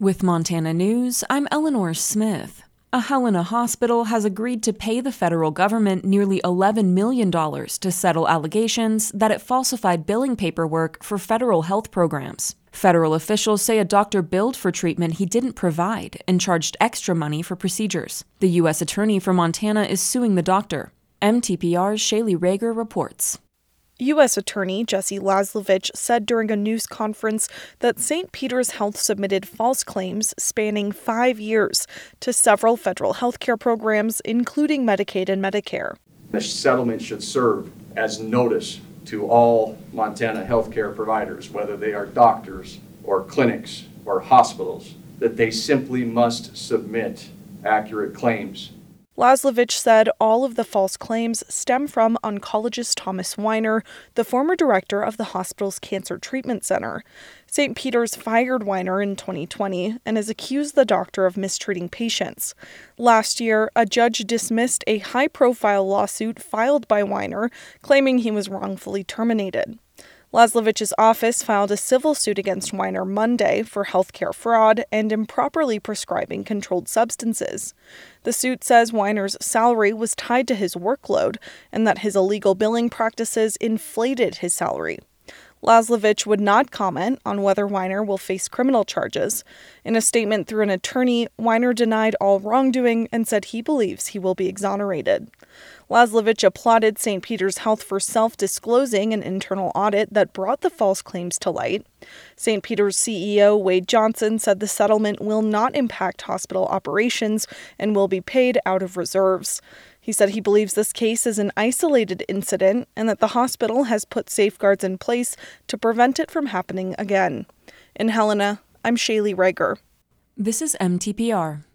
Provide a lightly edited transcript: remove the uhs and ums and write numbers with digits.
With Montana News, I'm Eleanor Smith. A Helena hospital has agreed to pay the federal government nearly $11 million to settle allegations that it falsified billing paperwork for federal health programs. Federal officials say a doctor billed for treatment he didn't provide and charged extra money for procedures. The U.S. Attorney for Montana is suing the doctor. MTPR's Shaylee Rager reports. U.S. Attorney Jesse Laslovich said during a news conference that St. Peter's Health submitted false claims spanning 5 years to several federal health care programs, including Medicaid and Medicare. The settlement should serve as notice to all Montana healthcare providers, whether they are doctors or clinics or hospitals, that they simply must submit accurate claims. Laslovich said all of the false claims stem from oncologist Thomas Weiner, the former director of the hospital's Cancer Treatment Center. St. Peter's fired Weiner in 2020 and has accused the doctor of mistreating patients. Last year, a judge dismissed a high-profile lawsuit filed by Weiner, claiming he was wrongfully terminated. Laslovich's office filed a civil suit against Weiner Monday for healthcare fraud and improperly prescribing controlled substances. The suit says Weiner's salary was tied to his workload and that his illegal billing practices inflated his salary. Laslovich would not comment on whether Weiner will face criminal charges. In a statement through an attorney, Weiner denied all wrongdoing and said he believes he will be exonerated. Laslovich applauded St. Peter's Health for self-disclosing an internal audit that brought the false claims to light. St. Peter's CEO Wade Johnson said the settlement will not impact hospital operations and will be paid out of reserves. He said he believes this case is an isolated incident and that the hospital has put safeguards in place to prevent it from happening again. In Helena, I'm Shaylee Rager. This is MTPR.